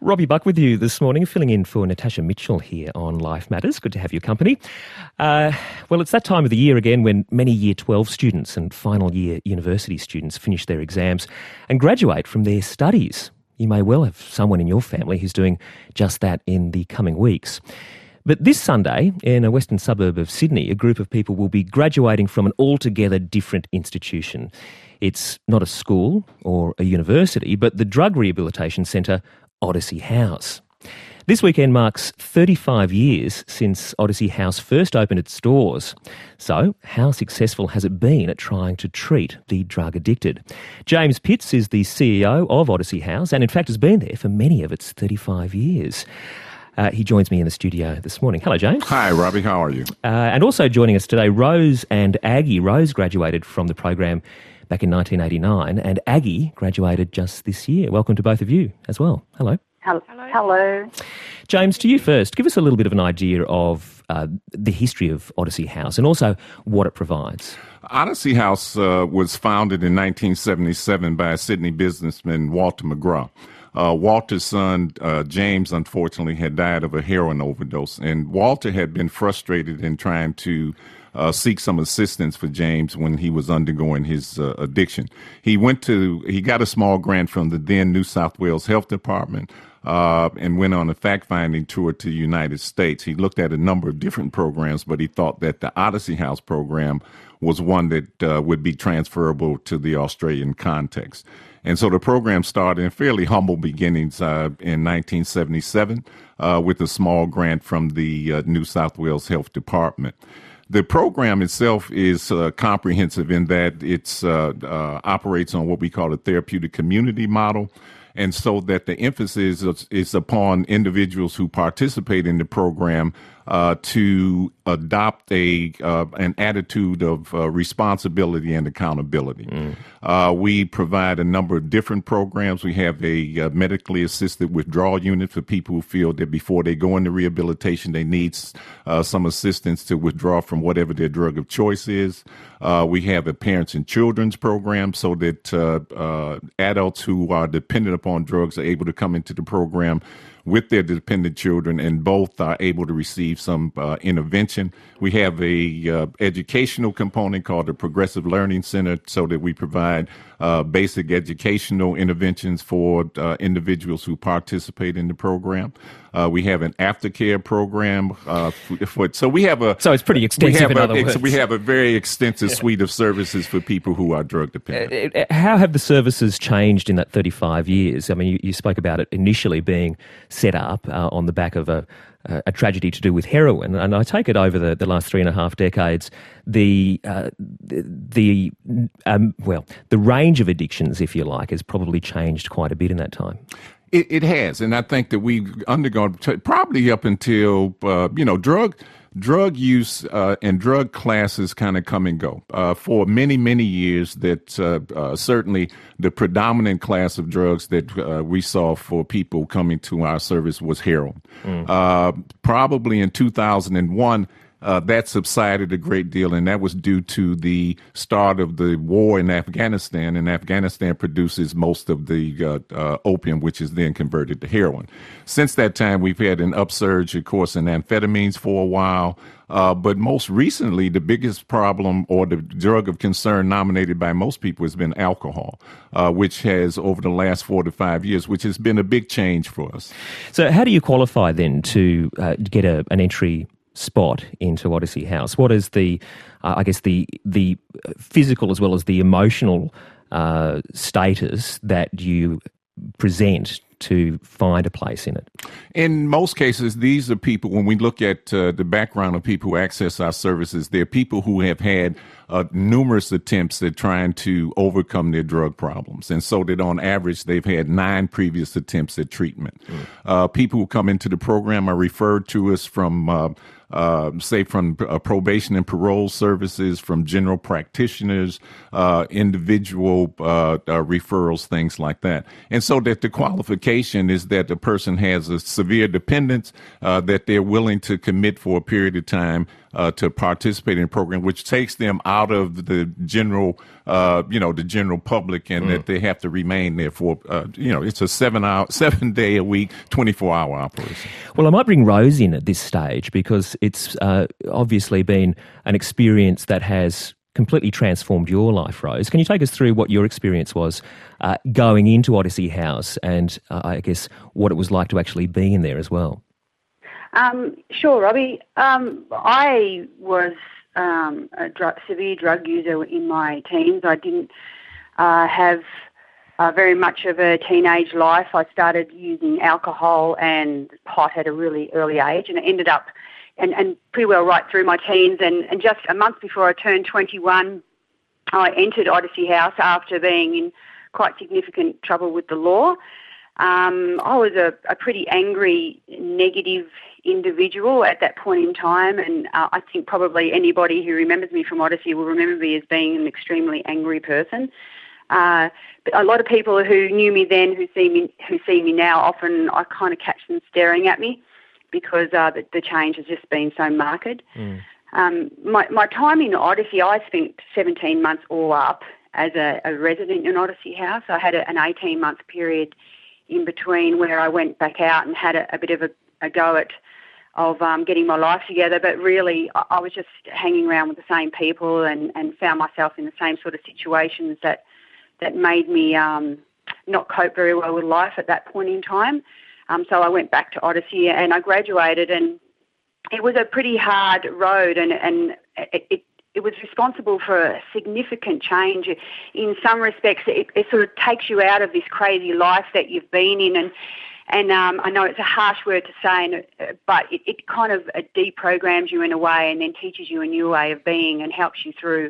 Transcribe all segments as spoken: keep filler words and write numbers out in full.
Robbie Buck with you this morning, filling in for Natasha Mitchell here on Life Matters. Good to have your company. Uh, well, it's that time of the year again when many Year twelve students and final year university students finish their exams and graduate from their studies. You may well have someone in your family who's doing just that in the coming weeks. But this Sunday, in a western suburb of Sydney, a group of people will be graduating from an altogether different institution. It's not a school or a university, but the Drug Rehabilitation Centre, Odyssey House. This weekend marks thirty-five years since Odyssey House first opened its doors. So, how successful has it been at trying to treat the drug addicted? James Pitts is the C E O of Odyssey House and in fact has been there for many of its thirty-five years. Uh, he joins me in the studio this morning. Hello, James. Hi, Robbie. How are you? Uh, and also joining us today, Rose and Aggie. Rose graduated from the program back in nineteen eighty-nine, and Aggie graduated just this year. Welcome to both of you as well. Hello. Hello. Hello. James, to you first. Give us a little bit of an idea of uh, the history of Odyssey House and also what it provides. Odyssey House uh, was founded in nineteen seventy-seven by a Sydney businessman, Walter McGraw. Uh, Walter's son, uh, James, unfortunately, had died of a heroin overdose, and Walter had been frustrated in trying to uh, seek some assistance for James when he was undergoing his uh, addiction. He went to, he got a small grant from the then New South Wales Health Department uh, and went on a fact-finding tour to the United States. He looked at a number of different programs, but he thought that the Odyssey House program was one that uh, would be transferable to the Australian context. And so the program started in fairly humble beginnings uh, in nineteen seventy-seven uh, with a small grant from the uh, New South Wales Health Department. The program itself is uh, comprehensive in that it uh, uh, operates on what we call a therapeutic community model. And so that the emphasis is, is upon individuals who participate in the program uh, to adopt a uh, an attitude of uh, responsibility and accountability. Mm. Uh, we provide a number of different programs. We have a uh, medically assisted withdrawal unit for people who feel that before they go into rehabilitation, they need uh, some assistance to withdraw from whatever their drug of choice is. Uh, we have a parents and children's program so that uh, uh, adults who are dependent upon drugs are able to come into the program with their dependent children, and both are able to receive some uh, intervention. We have a uh, educational component called the Progressive Learning Center so that we provide uh, basic educational interventions for uh, individuals who participate in the program. Uh, we have an aftercare program. Uh, for, so we have a... So it's pretty extensive, in a, other words. We have a very extensive suite of services for people who are drug dependent. Uh, how have the services changed in that thirty-five years? I mean, you, you spoke about it initially being set up uh, on the back of a, a tragedy to do with heroin, and I take it over the, the last three and a half decades, the uh, the, the um, well, the range of addictions, if you like, has probably changed quite a bit in that time. It, it has, and I think that we've undergone t- probably up until uh, you know drug. Drug use uh, and drug classes kind of come and go. Uh, for many, many years, that uh, uh, certainly the predominant class of drugs that uh, we saw for people coming to our service was heroin. Mm. Uh, probably in two thousand one, uh, that subsided a great deal, and that was due to the start of the war in Afghanistan, and Afghanistan produces most of the uh, uh, opium, which is then converted to heroin. Since that time, we've had an upsurge, of course, in amphetamines for a while, uh, but most recently, the biggest problem or the drug of concern nominated by most people has been alcohol, uh, which has, over the last four to five years, which has been a big change for us. So how do you qualify then to uh, get a, an entry spot into Odyssey House? What is the, uh, I guess, the the physical as well as the emotional uh, status that you present to find a place in it? In most cases, these are people, when we look at uh, the background of people who access our services, they're people who have had uh, numerous attempts at trying to overcome their drug problems. And so that on average, they've had nine previous attempts at treatment. Mm. Uh, people who come into the program are referred to us from uh, Uh, say from uh, probation and parole services, from general practitioners, uh, individual uh, uh, referrals, things like that. And so that the qualification is that the person has a, a severe dependence, uh, that they're willing to commit for a period of time uh, to participate in the program, which takes them out of the general, uh, you know, the general public, and mm. that they have to remain there for, uh, you know, it's a seven hour, seven day a week, twenty-four hour operation. Well, I might bring Rose in at this stage because it's uh, obviously been an experience that has completely transformed your life, Rose. Can you take us through what your experience was uh, going into Odyssey House and uh, I guess what it was like to actually be in there as well? Um, sure, Robbie. Um, I was um, a dr- severe drug user in my teens. I didn't uh, have uh, very much of a teenage life. I started using alcohol and pot at a really early age, and it ended up And, and pretty well right through my teens. And, and just a month before I turned twenty-one, I entered Odyssey House after being in quite significant trouble with the law. Um, I was a, a pretty angry, negative individual at that point in time, and uh, I think probably anybody who remembers me from Odyssey will remember me as being an extremely angry person. Uh, but a lot of people who knew me then, who see me, who see me now, often I kind of catch them staring at me, because uh, the, the change has just been so marked. Mm. Um, my, my time in Odyssey, I spent seventeen months all up as a, a resident in Odyssey House. I had a, an eighteen-month period in between where I went back out and had a, a bit of a, a go at of um, getting my life together, but really I, I was just hanging around with the same people and, and found myself in the same sort of situations that, that made me um, not cope very well with life at that point in time. Um, so I went back to Odyssey and I graduated, and it was a pretty hard road, and, and it, it, it was responsible for a significant change. In some respects, it, it sort of takes you out of this crazy life that you've been in, and and um, I know it's a harsh word to say, but it, it kind of deprograms you in a way and then teaches you a new way of being and helps you through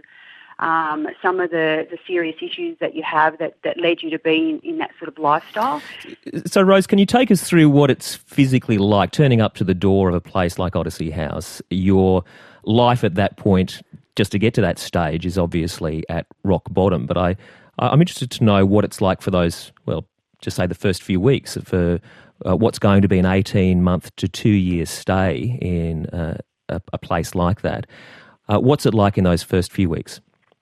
Um, some of the, the serious issues that you have that, that led you to be in, in that sort of lifestyle. So, Rose, can you take us through what it's physically like, turning up to the door of a place like Odyssey House? Your life at that point, just to get to that stage, is obviously at rock bottom. But I, I'm interested to know what it's like for those, well, just say the first few weeks, for uh, what's going to be an eighteen-month to two-year stay in uh, a, a place like that. Uh, what's it like in those first few weeks?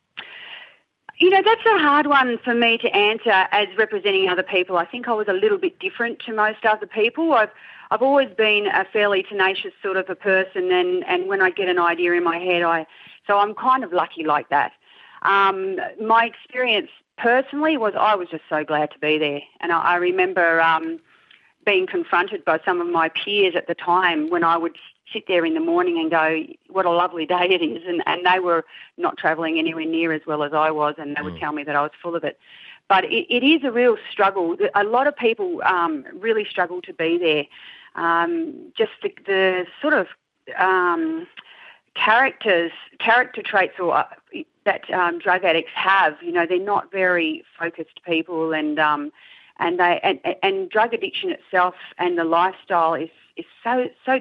You know, that's a hard one for me to answer as representing other people. I think I was a little bit different to most other people. I've I've always been a fairly tenacious sort of a person, and, and when I get an idea in my head, I so I'm kind of lucky like that. Um, my experience personally was I was just so glad to be there, and I, I remember um, being confronted by some of my peers at the time when I would sit there in the morning and go, what a lovely day it is. And, and they were not travelling anywhere near as well as I was, and they would mm. tell me that I was full of it. But it, it is a real struggle. A lot of people um, really struggle to be there. Um, just the, the sort of um, characters, character traits or uh, that um, drug addicts have, you know, they're not very focused people, and um, and they and, and drug addiction itself and the lifestyle is, is so so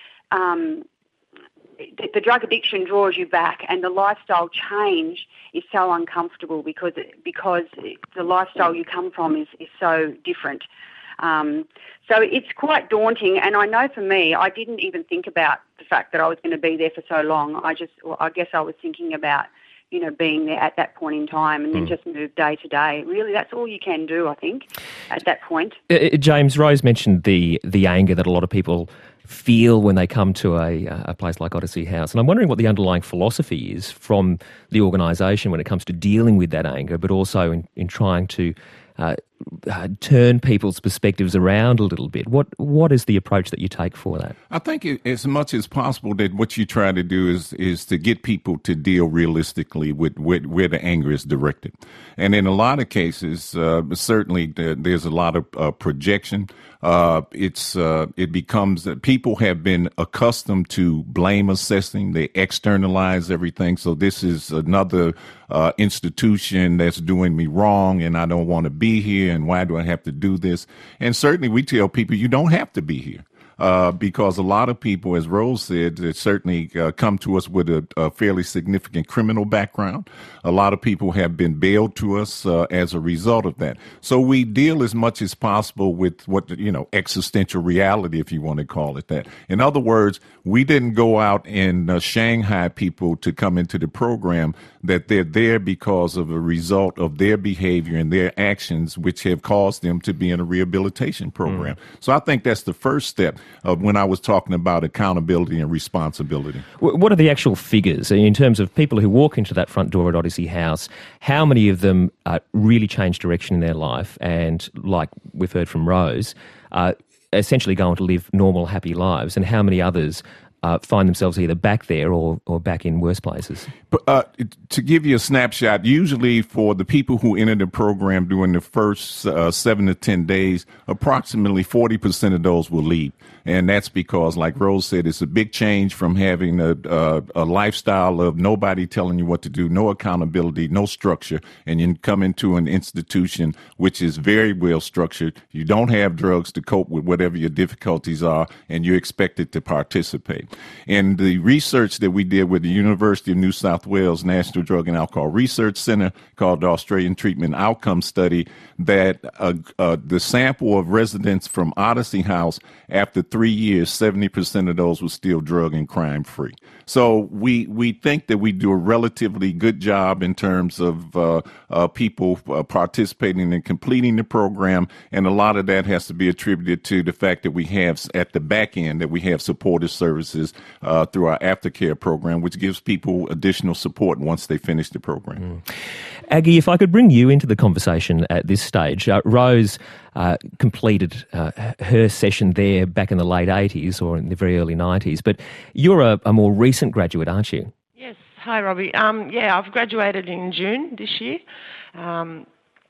Um, the, the drug addiction draws you back, and the lifestyle change is so uncomfortable because it, because the lifestyle you come from is, is so different. Um, so it's quite daunting, and I know for me, I didn't even think about the fact that I was going to be there for so long. I just, well, I guess I was thinking about, you know, being there at that point in time, and then mm. just move day to day. Really, that's all you can do, I think, at that point. Uh, James, Rose mentioned the the anger that a lot of people feel when they come to a, a place like Odyssey House. And I'm wondering what the underlying philosophy is from the organisation when it comes to dealing with that anger, but also in, in trying to uh, uh, turn people's perspectives around a little bit. What What is the approach that you take for that? I think it, as much as possible that what you try to do is is to get people to deal realistically with, with where the anger is directed. And in a lot of cases, uh, certainly there, there's a lot of uh, projection. Uh, it's uh, it becomes that people have been accustomed to blame assessing. They externalize everything. So this is another uh, institution that's doing me wrong, and I don't want to be here. And why do I have to do this? And certainly we tell people you don't have to be here. uh, because a lot of people, as Rose said, that certainly uh, come to us with a, a fairly significant criminal background. A lot of people have been bailed to us uh, as a result of that. So we deal as much as possible with what, you know, existential reality, if you want to call it that. In other words, we didn't go out and uh, Shanghai people to come into the program, that they're there because of a result of their behavior and their actions, which have caused them to be in a rehabilitation program. Mm. So I think that's the first step of when I was talking about accountability and responsibility. What are the actual figures in terms of people who walk into that front door at Odyssey House? How many of them uh, really change direction in their life and, like we've heard from Rose, uh, essentially go on to live normal, happy lives, and how many others Uh, find themselves either back there or, or back in worse places? But, uh, to give you a snapshot, usually for the people who enter the program during the first uh, seven to ten days, approximately forty percent of those will leave. And that's because, like Rose said, it's a big change from having a, a, a lifestyle of nobody telling you what to do, no accountability, no structure, and you come into an institution which is very well structured. You don't have drugs to cope with whatever your difficulties are, and you're expected to participate. And the research that we did with the University of New South Wales National Drug and Alcohol Research Center, called the Australian Treatment Outcome Study, that uh, uh, the sample of residents from Odyssey House, after three years, seventy percent of those were still drug and crime free. So we we think that we do a relatively good job in terms of uh, uh, people uh, participating and completing the program, and a lot of that has to be attributed to the fact that we have at the back end that we have supportive services uh, through our aftercare program, which gives people additional support once they finish the program. Mm. Aggie, if I could bring you into the conversation at this stage. Uh, Rose uh, completed uh, her session there back in the late eighties or in the very early nineties, but you're a, a more recent graduate, aren't you? Yes. Hi, Robbie. Um, yeah, I've graduated in June this year. Um,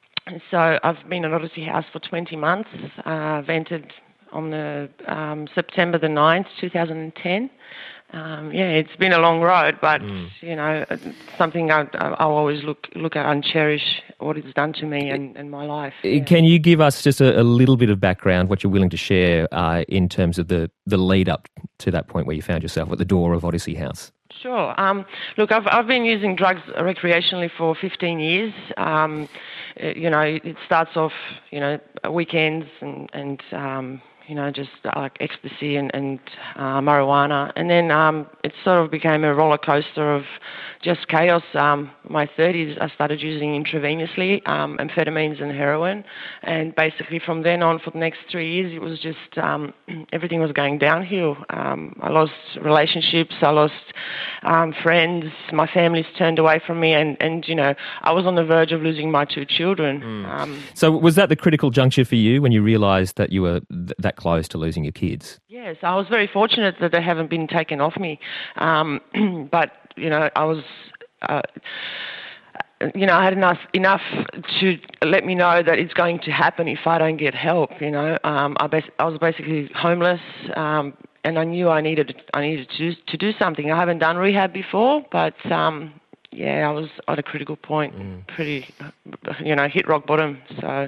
so I've been at Odyssey House for twenty months. Uh, I've entered on the um, September the ninth, two thousand ten. Um, yeah, it's been a long road, but, mm. you know, it's something I, I'll always look look at and cherish what it's done to me and, and my life. Yeah. Can you give us just a, a little bit of background, what you're willing to share uh, in terms of the, the lead up to that point where you found yourself at the door of Odyssey House? Sure. Um, look, I've I've been using drugs recreationally for fifteen years. Um, you know, it starts off, you know, weekends and, and um, you know, just like ecstasy and, and uh, marijuana. And then um, it sort of became a roller coaster of just chaos. Um, my thirties, I started using intravenously um, amphetamines and heroin. And basically from then on for the next three years, it was just um, everything was going downhill. Um, I lost relationships, I lost um, friends, my family's turned away from me, and, and, you know, I was on the verge of losing my two children. Mm. Um, so was that the critical juncture for you when you realised that you were th- that close to losing your kids? Yes, I was very fortunate that they haven't been taken off me. Um, but, you know, I was... Uh, you know, I had enough enough to let me know that it's going to happen if I don't get help. You know, um, I, bas- I was basically homeless, um, and I knew I needed I needed to to do something. I haven't done rehab before, but um, yeah, I was at a critical point, mm. pretty, you know, hit rock bottom. So.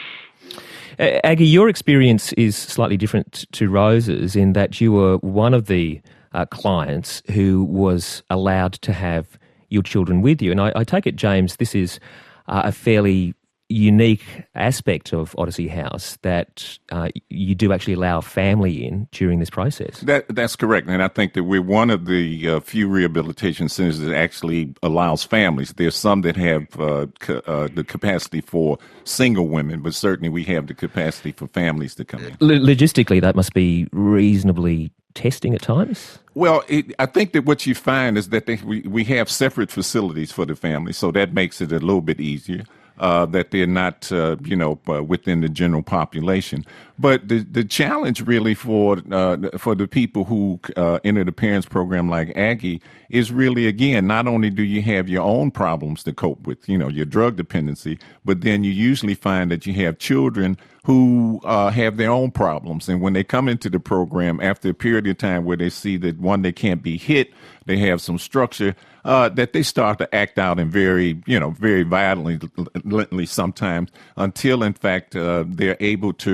Aggie, your experience is slightly different to Rose's in that you were one of the uh, clients who was allowed to have your children with you. And I, I take it, James, this is uh, a fairly unique aspect of Odyssey House, that uh, you do actually allow family in during this process. That That's correct. And I think that we're one of the uh, few rehabilitation centers that actually allows families. There's some that have uh, ca- uh, the capacity for single women, but certainly we have the capacity for families to come in. L- logistically, that must be reasonably testing at times? Well, it, I think that what you find is that they, we, we have separate facilities for the family, so that makes it a little bit easier. Uh, that they're not, uh, you know, uh, within the general population. But the the challenge really for uh, for the people who uh, enter the parents program like Aggie is really, again, not only do you have your own problems to cope with, you know, your drug dependency, but then you usually find that you have children who uh, have their own problems. And when they come into the program, after a period of time where they see that, one, they can't be hit, they have some structure, uh, that they start to act out in very, you know, very violently sometimes, until, in fact, uh, they're able to uh,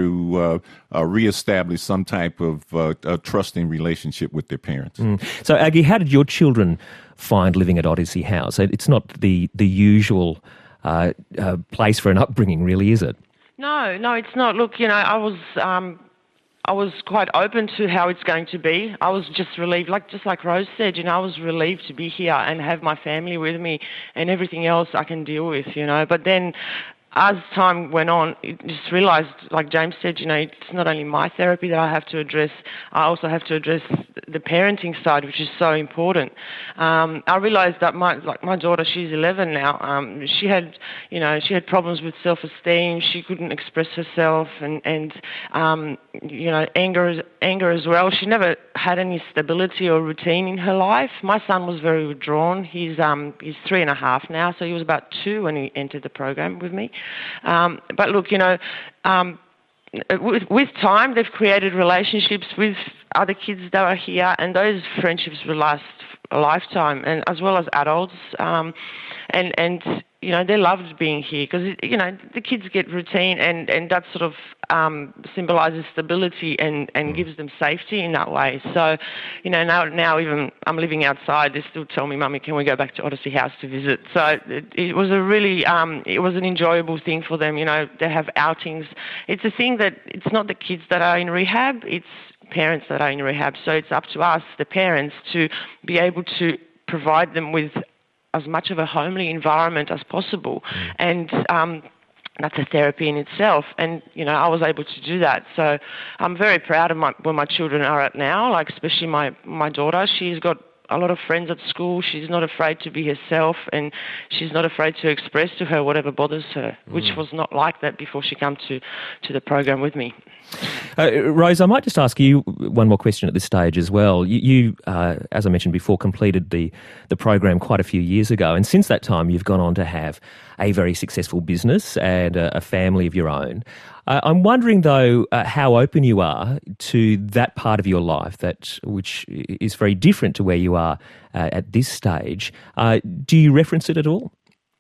uh, uh, reestablish some type of uh, a trusting relationship with their parents. Mm. So, Aggie, how did your children find living at Odyssey House? It's not the, the usual uh, uh, place for an upbringing, really, is it? No, no, it's not. Look, you know, I was... Um I was quite open to how it's going to be. I was just relieved, like just like Rose said, you know, I was relieved to be here and have my family with me, and everything else I can deal with, you know. But then as time went on, I just realised, like James said, you know, it's not only my therapy that I have to address, I also have to address the parenting side, which is so important. Um, I realised that my, like my daughter, she's eleven now, um, she had, you know, she had problems with self-esteem, she couldn't express herself, and, and um, you know, anger, anger as well. She never had any stability or routine in her life. My son was very withdrawn. He's, um, he's three and a half now, so he was about two when he entered the program with me. Um, but look, you know, um, with, with time, they've created relationships with other kids that are here, and those friendships will last a lifetime, and as well as adults. Um, and and you know, they loved being here because, you know, the kids get routine, and, and that sort of um, symbolises stability and, and gives them safety in that way. So, you know, now now even I'm living outside, they still tell me, "Mummy, can we go back to Odyssey House to visit?" So it, it was a really, um, it was an enjoyable thing for them. You know, they have outings. It's a thing that it's not the kids that are in rehab, it's parents that are in rehab. So it's up to us, the parents, to be able to provide them with as much of a homely environment as possible. Mm. And um, that's a therapy in itself. And, you know, I was able to do that. So I'm very proud of my, where my children are at now, like especially my, my daughter. She's got a lot of friends at school. She's not afraid to be herself, and she's not afraid to express to her whatever bothers her, mm. which was not like that before she came to, to the program with me. Uh, Rose, I might just ask you one more question at this stage as well. You, you uh, as I mentioned before, completed the, the program quite a few years ago, and since that time you've gone on to have a very successful business and a, a family of your own. Uh, I'm wondering, though, uh, how open you are to that part of your life, that which is very different to where you are uh, at this stage. Uh, do you reference it at all?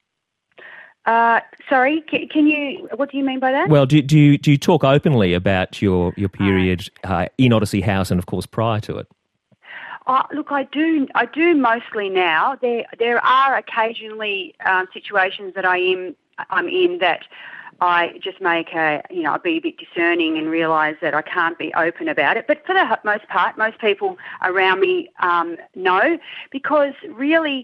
Uh, sorry, can, can you? What do you mean by that? Well, do, do you do you talk openly about your your period uh, in Odyssey House and, of course, prior to it? Uh, look, I do. I do mostly now. There, there are occasionally um, situations that I am I'm in that I just make a, you know, I'll be a bit discerning and realise that I can't be open about it. But for the most part, most people around me um, know, because really.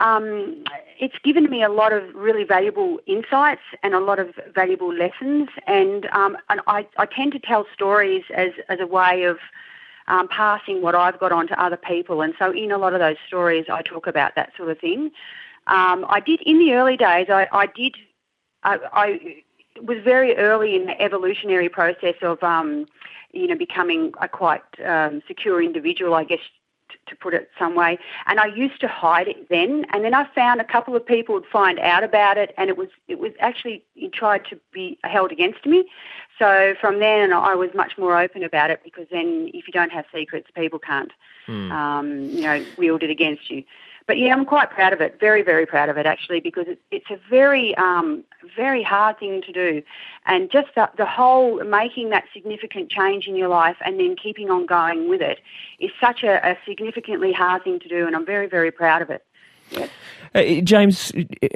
Um, it's given me a lot of really valuable insights and a lot of valuable lessons, and, um, and I, I tend to tell stories as, as a way of um, passing what I've got on to other people, and so in a lot of those stories I talk about that sort of thing. Um, I did, in the early days, I, I did, I, I was very early in the evolutionary process of, um, you know, becoming a quite um, secure individual, I guess, to put it some way, and I used to hide it then, and then I found a couple of people would find out about it, and it was it was actually it tried to be held against me. So from then I was much more open about it, because then if you don't have secrets, people can't mm. um, you know wield it against you. But yeah, I'm quite proud of it, very, very proud of it actually, because it, it's a very, um, very hard thing to do. And just the, the whole making that significant change in your life and then keeping on going with it is such a, a significantly hard thing to do, and I'm very, very proud of it. Yes. Uh, James,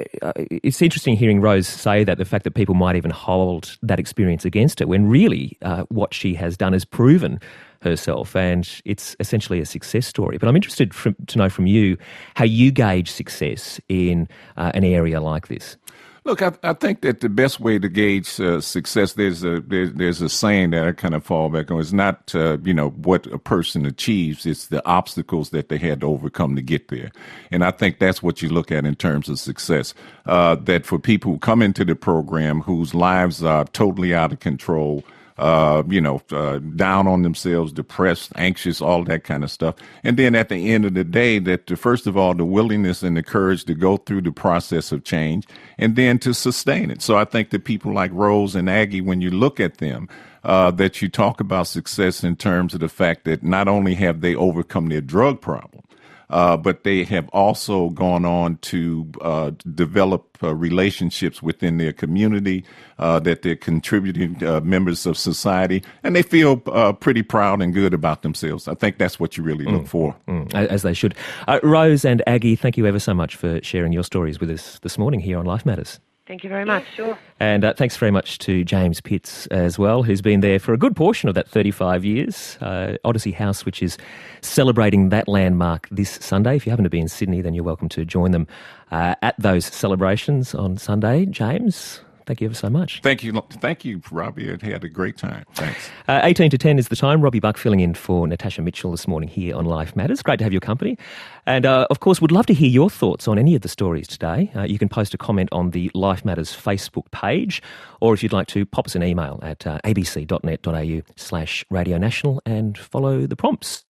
it's interesting hearing Rose say that, the fact that people might even hold that experience against her, when really uh, what she has done is proven herself, and it's essentially a success story. But I'm interested from, to know from you how you gauge success in uh, an area like this. Look, I, I think that the best way to gauge uh, success, there's a there's, there's a saying that I kind of fall back on. It's not uh, you know what a person achieves; it's the obstacles that they had to overcome to get there. And I think that's what you look at in terms of success. Uh, that for people who come into the program whose lives are totally out of control, Uh, you know, uh, down on themselves, depressed, anxious, all that kind of stuff. And then at the end of the day, that the, first of all, the willingness and the courage to go through the process of change, and then to sustain it. So I think that people like Rose and Aggie, when you look at them, uh, that you talk about success in terms of the fact that not only have they overcome their drug problem, uh, but they have also gone on to uh, develop uh, relationships within their community, uh, that they're contributing uh, members of society, and they feel uh, pretty proud and good about themselves. I think that's what you really look mm. for. Mm. As they should. Uh, Rose and Aggie, thank you ever so much for sharing your stories with us this morning here on Life Matters. Thank you very much. Yeah, sure. And uh, thanks very much to James Pitts as well, who's been there for a good portion of that thirty-five years. Uh, Odyssey House, which is celebrating that landmark this Sunday. If you happen to be in Sydney, then you're welcome to join them uh, at those celebrations on Sunday. James, thank you ever so much. Thank you. Thank you, Robbie. I had a great time. Thanks. Uh, eighteen to ten is the time. Robbie Buck filling in for Natasha Mitchell this morning here on Life Matters. Great to have your company. And, uh, of course, would love to hear your thoughts on any of the stories today. Uh, you can post a comment on the Life Matters Facebook page, or if you'd like to, pop us an email at uh, abc.net.au slash Radio National and follow the prompts.